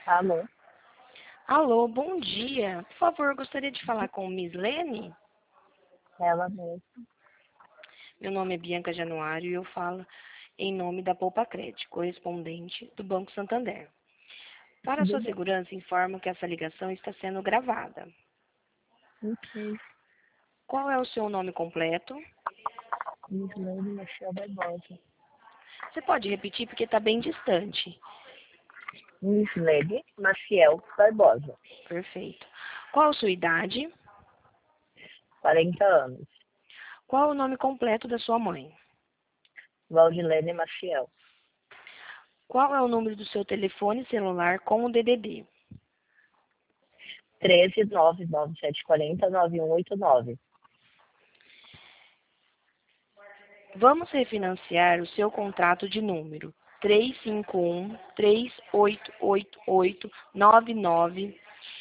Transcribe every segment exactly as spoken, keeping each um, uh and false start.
Alô, Alô, bom dia. Por favor, gostaria de falar com Miss Lene. ela mesma. Meu nome é Bianca Januário e eu falo em nome da Poupa Crédito, correspondente do Banco Santander. Para a Tudo sua bem. segurança, informo que essa ligação está sendo gravada. Ok. Qual é o seu nome completo? Mislene Michel Barbosa. Você pode repetir porque está bem distante. Mislene Maciel Barbosa. Perfeito. Qual a sua idade? quarenta anos. Qual o nome completo da sua mãe? Valdilene Maciel. Qual é o número do seu telefone celular com o D D D? treze nove nove sete quatro zero nove um oito nove. Vamos refinanciar o seu contrato de número três cinco um, três oito oito oito, nove nove.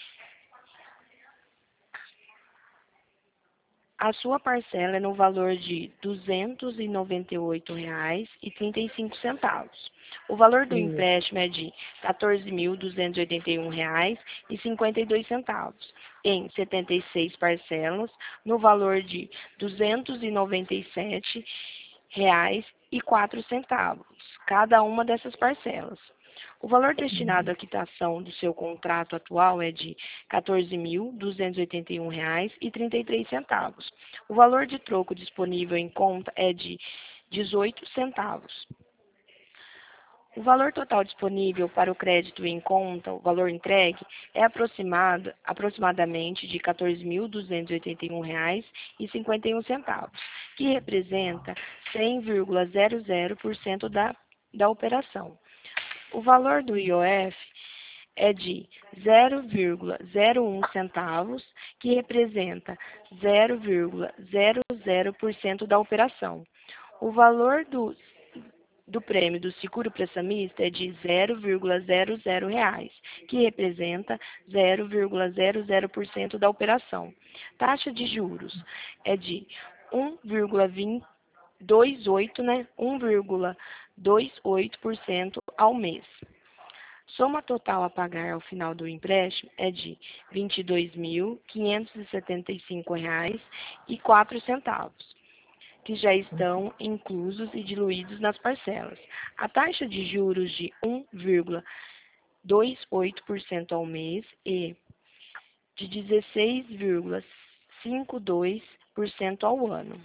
A sua parcela é no valor de duzentos e noventa e oito reais e trinta e cinco centavos. O valor do Isso. empréstimo é de quatorze mil duzentos e oitenta e um reais e cinquenta e dois centavos, em setenta e seis parcelas, no valor de duzentos e noventa e sete reais e quatro centavos, cada uma dessas parcelas. O valor destinado à quitação do seu contrato atual é de quatorze mil duzentos e oitenta e um reais e trinta e três centavos. O valor de troco disponível em conta é de dezoito centavos. O valor total disponível para o crédito em conta, o valor entregue, é aproximado, aproximadamente de quatorze mil duzentos e oitenta e um reais e cinquenta e um centavos, que representa cem vírgula zero zero por cento da, da operação. O valor do I O F é de zero vírgula zero um centavos, que representa zero vírgula zero zero por cento da operação. O valor do do prêmio do seguro prestamista é de zero vírgula zero zero reais, que representa zero vírgula zero zero por cento da operação. Taxa de juros é de um vírgula vinte e vinte e oito, né? um vírgula vinte e oito por cento ao mês. Soma total a pagar ao final do empréstimo é de vinte e dois mil quinhentos e setenta e cinco reais e quatro centavos, que já estão inclusos e diluídos nas parcelas. A taxa de juros de um vírgula vinte e oito por cento ao mês e de dezesseis vírgula cinquenta e dois por cento ao ano.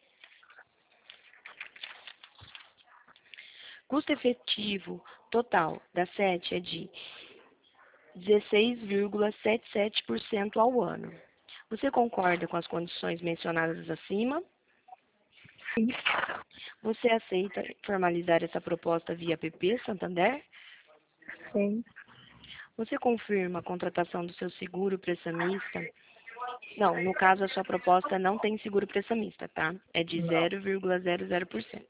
Custo efetivo total da S E T é de dezesseis vírgula setenta e sete por cento ao ano. Você concorda com as condições mencionadas acima? Sim. Você aceita formalizar essa proposta via P P Santander? Sim. Você confirma a contratação do seu seguro prestamista? Não, no caso a sua proposta não tem seguro prestamista, tá? É de Não. zero vírgula zero zero por cento.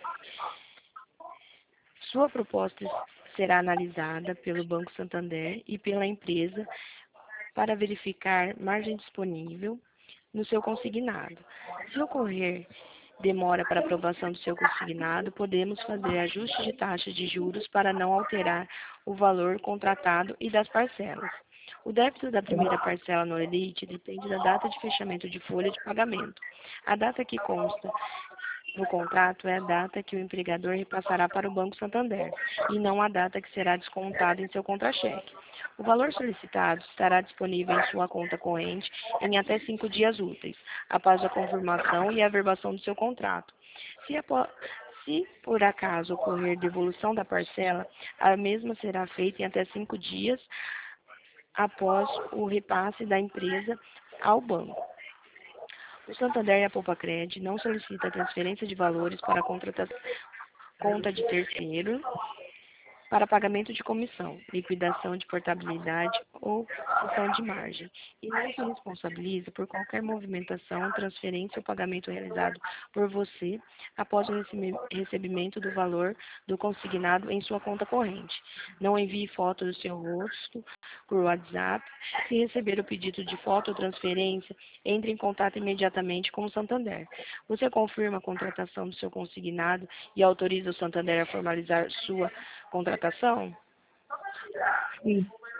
Sua proposta será analisada pelo Banco Santander e pela empresa para verificar margem disponível no seu consignado. Se ocorrer demora para aprovação do seu consignado, podemos fazer ajuste de taxa de juros para não alterar o valor contratado e das parcelas. O débito da primeira parcela no Elite depende da data de fechamento de folha de pagamento. A data que consta no contrato é a data que o empregador repassará para o Banco Santander, e não a data que será descontada em seu contra-cheque. O valor solicitado estará disponível em sua conta corrente em até cinco dias úteis, após a confirmação e averbação do seu contrato. Se, apo- se por acaso ocorrer devolução da parcela, a mesma será feita em até cinco dias após o repasse da empresa ao banco. O Santander e a Poupa-Cred não solicitam transferência de valores para a contrata- conta de terceiro para pagamento de comissão, liquidação de portabilidade ou cessão de margem, e não se responsabiliza por qualquer movimentação, transferência ou pagamento realizado por você após o recebe- recebimento do valor do consignado em sua conta corrente. Não envie foto do seu rosto por WhatsApp. Se receber o pedido de foto ou transferência, entre em contato imediatamente com o Santander. Você confirma a contratação do seu consignado e autoriza o Santander a formalizar sua contratação? Sim.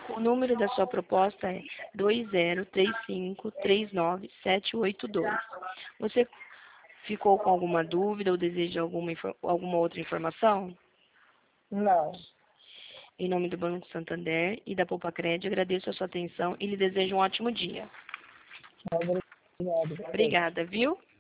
O número da sua proposta é dois zero três cinco três nove sete oito dois. Você ficou com alguma dúvida ou deseja alguma, infor- alguma outra informação? Não. Em nome do Banco Santander e da Poupa Crédito, agradeço a sua atenção e lhe desejo um ótimo dia. Obrigado. Obrigada, viu?